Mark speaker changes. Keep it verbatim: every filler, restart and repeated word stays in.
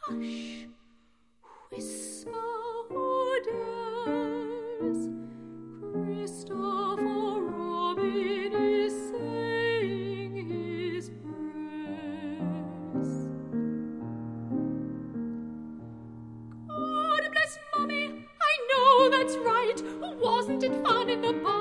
Speaker 1: Hush, whisper who dares, Christopher Robin is saying his prayers. God bless Mummy, I know that's right. Wasn't it fun in the barn?